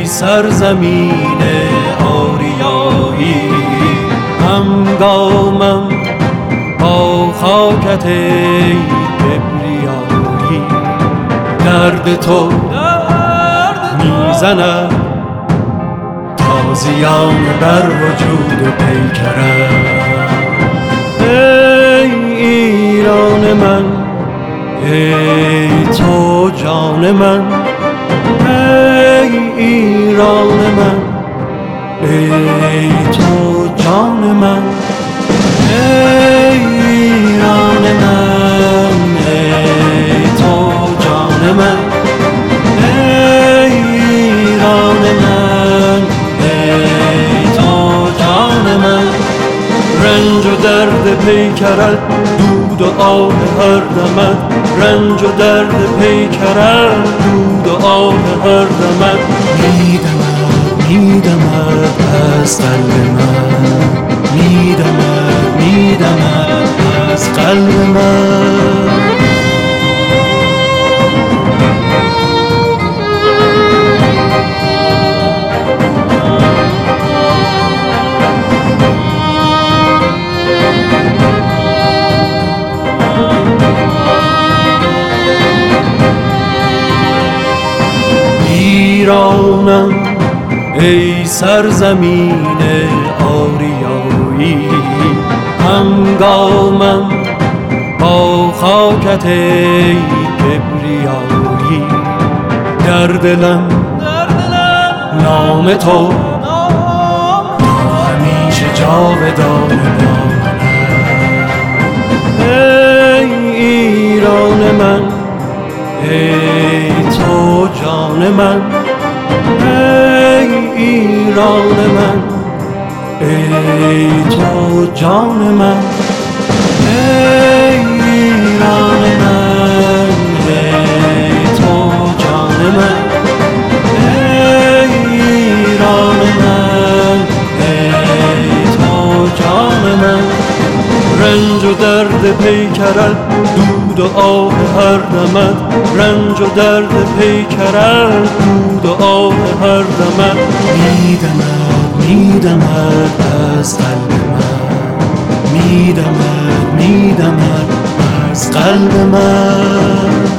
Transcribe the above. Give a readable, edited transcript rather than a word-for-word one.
سرزمین آریایی، همگامم با خاکت ای کبریایی. درد تو میزند تازیان بر وجود و پیکرم. ای ایران من، ای تو جان من، ای ایران من، ای تو جان من، ای ایران من، ای تو جان من، ای ایران من، ای تو جان من. رنج و درد پیکرت، دود و آه هر دمت، رنج و درد پیکرت، دود و آه هر دمت. میدمد میدمد از قلب من، میدمد میدمد از قلب من. ایرانم ای سرزمین آریایی، همگامم با خاکت ای کبریایی. در دلم نام تو تا همیشه جاودان ماند. ای ایران من، ای تو جان من، ای ایران من، ای تو جان من، ای ایران من، ای تو جان من، ای ایران من، ای تو جان من. رنج و درد پیکرت، دود و آه هر دمت، رنج و درد پیکرت، دود و آه هر دمت. میدمد میدمد از قلب من، میدمد میدمد از قلب من.